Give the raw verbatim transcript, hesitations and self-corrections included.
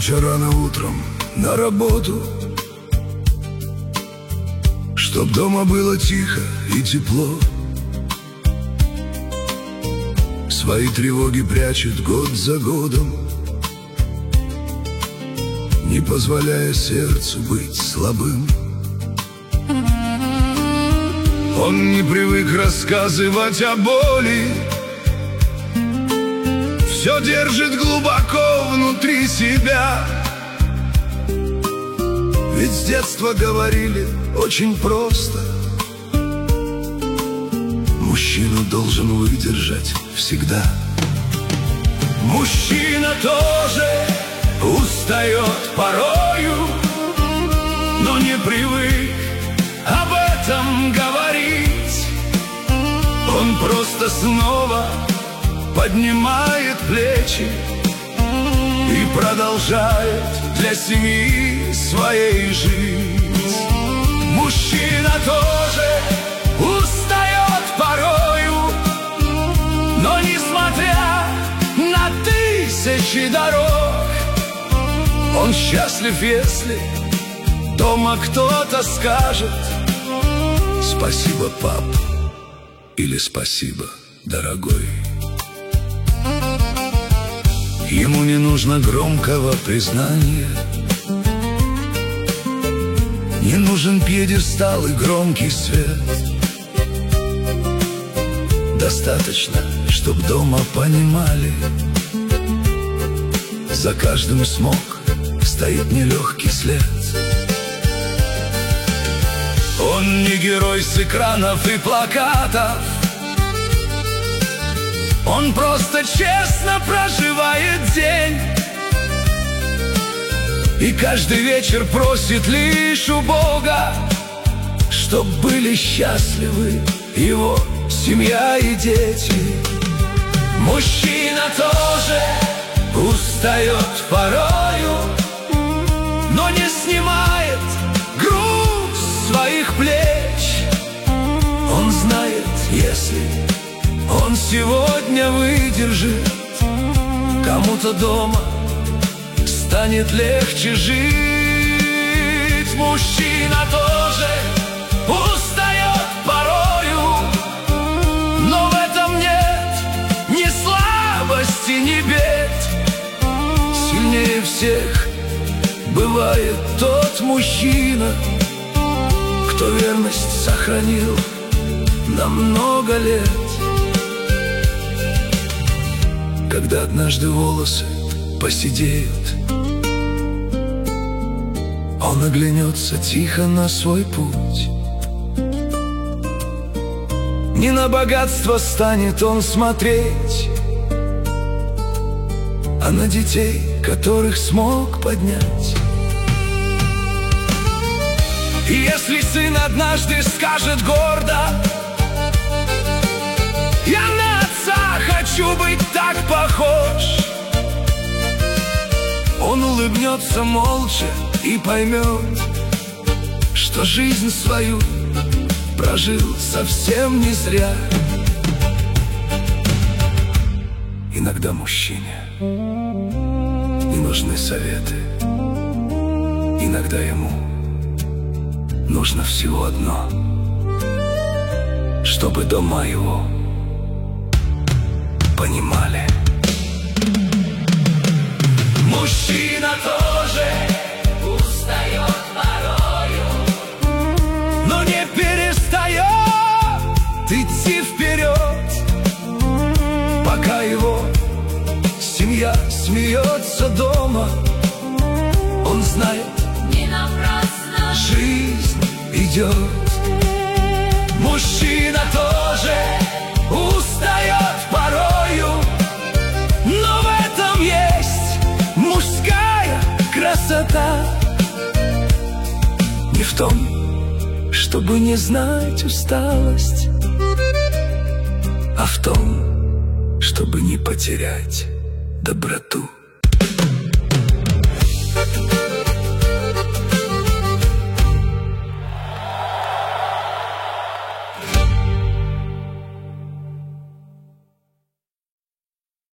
Мча рано утром на работу, чтоб дома было тихо и тепло. Свои тревоги прячет год за годом, не позволяя сердцу быть слабым. Он не привык рассказывать о боли, все держит глубоко внутри себя. Ведь с детства говорили очень просто: мужчина должен выдержать всегда. Мужчина тоже устает порою, но не привык об этом говорить. Он просто снова поднимает плечи и продолжает для семьи своей жить. Мужчина тоже устает порою, но несмотря на тысячи дорог, он счастлив, если дома кто-то скажет: спасибо, пап, или спасибо, дорогой. Ему не нужно громкого признания, не нужен пьедестал и громкий свет. Достаточно, чтоб дома понимали: за каждым смог стоит нелегкий след. Он не герой с экранов и плакатов, он просто честно проживает день. И каждый вечер просит лишь у Бога, чтоб были счастливы его семья и дети. Мужчина тоже устает порою, но не снимает груз своих плеч. Он знает, если он сегодня выдержит, кому-то дома станет легче жить. Мужчина тоже устает порою, но в этом нет ни слабости, ни бед. Сильнее всех бывает тот мужчина, кто верность сохранил на много лет. Когда однажды волосы поседеют, он оглянется тихо на свой путь. Не на богатство станет он смотреть, а на детей, которых смог поднять. И если сын однажды скажет гордо: я на отца хочу быть так похож, он улыбнется молча и поймет, что жизнь свою прожил совсем не зря. Иногда мужчине не нужны советы, иногда ему нужно всего одно: чтобы дома его понимали. Мужчина тоже устает порою, но не перестает идти вперед, пока его семья смеется дома. Он знает, не напрасно жизнь идет. Мужчина тоже устает порою, но в этом есть мужская красота. Не в том, чтобы не знать усталость, а в том, чтобы не потерять доброту.